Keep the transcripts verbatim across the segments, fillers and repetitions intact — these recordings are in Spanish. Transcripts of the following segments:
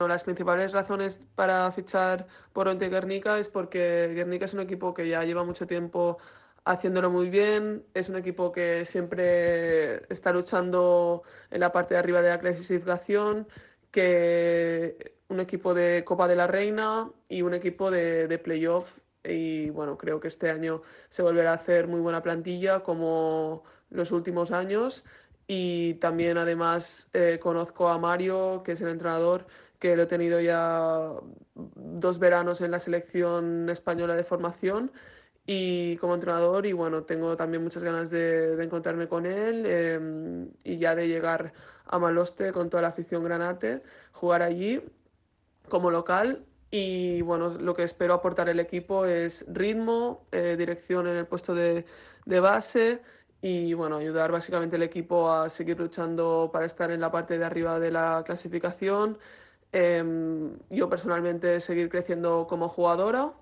Las principales razones para fichar por Onte Guernica es porque Guernica es un equipo que ya lleva mucho tiempo haciéndolo muy bien, es un equipo que siempre está luchando en la parte de arriba de la clasificación, que un equipo de Copa de la Reina y un equipo de, de playoff. Y bueno, creo que este año se volverá a hacer muy buena plantilla como los últimos años. Y también además eh, conozco a Mario, que es el entrenador, que lo he tenido ya dos veranos en la selección española de formación y como entrenador, y bueno, tengo también muchas ganas de, de encontrarme con él eh, y ya de llegar a Maloste con toda la afición granate, jugar allí como local. Y bueno, lo que espero aportar el equipo es ritmo, eh, dirección en el puesto de, de base y bueno, ayudar básicamente el equipo a seguir luchando para estar en la parte de arriba de la clasificación. Eh, yo personalmente seguir creciendo como jugadora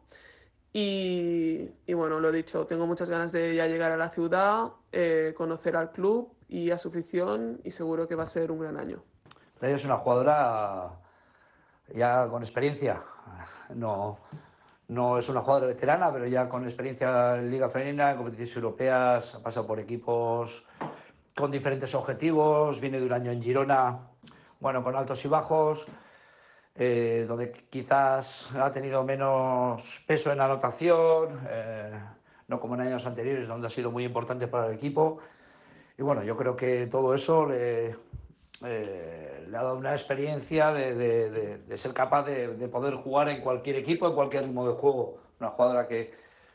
y, y, bueno, lo he dicho, tengo muchas ganas de ya llegar a la ciudad, eh, conocer al club y a su afición y seguro que va a ser un gran año. Ella es una jugadora ya con experiencia, no, no es una jugadora veterana, pero ya con experiencia en Liga Femenina, en competiciones europeas, ha pasado por equipos con diferentes objetivos, viene de un año en Girona, bueno, con altos y bajos, eh, donde quizás ha tenido menos peso en la anotación, eh, no como en años anteriores, donde ha sido muy importante para el equipo. Y bueno, yo creo que todo eso le, eh, le ha dado una experiencia de, de, de, de ser capaz de, de poder jugar en cualquier equipo, en cualquier ritmo de juego. Una jugadora que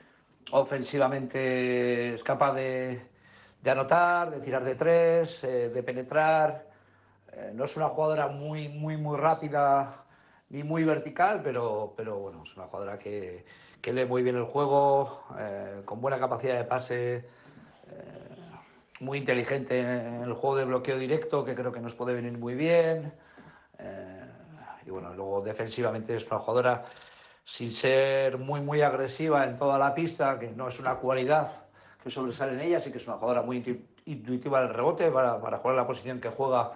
ofensivamente es capaz de, de anotar, de tirar de tres, eh, de penetrar. Eh, no es una jugadora muy, muy, muy rápida ni muy vertical, pero, pero bueno, es una jugadora que, que lee muy bien el juego, eh, con buena capacidad de pase, eh, muy inteligente en el juego de bloqueo directo, que creo que nos puede venir muy bien. Eh, y bueno, luego defensivamente es una jugadora sin ser muy, muy agresiva en toda la pista, que no es una cualidad que sobresale en ella, sí que es una jugadora muy intuitiva del rebote para, para jugar la posición que juega.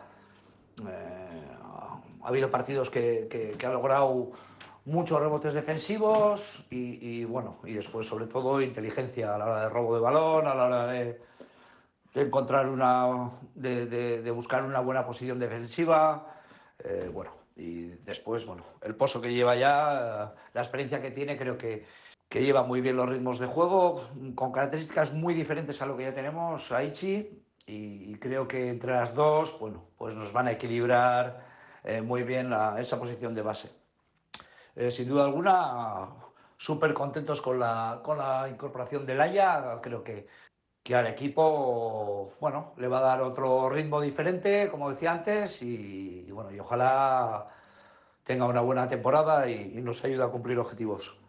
Eh, ha habido partidos que, que, que ha logrado muchos rebotes defensivos y, y bueno, y después sobre todo inteligencia a la hora de robo de balón, a la hora de, de encontrar una, de, de, de, buscar una buena posición defensiva, eh, bueno, y después, bueno, el pozo que lleva ya, la experiencia que tiene, creo que, que lleva muy bien los ritmos de juego, con características muy diferentes a lo que ya tenemos, Aichi, y, y creo que entre las dos, bueno, pues nos van a equilibrar eh, muy bien la, esa posición de base. Eh, sin duda alguna, súper contentos con la, con la incorporación de Laia, creo que que al equipo, bueno, le va a dar otro ritmo diferente, como decía antes, y, y bueno, y ojalá tenga una buena temporada y, y nos ayude a cumplir objetivos.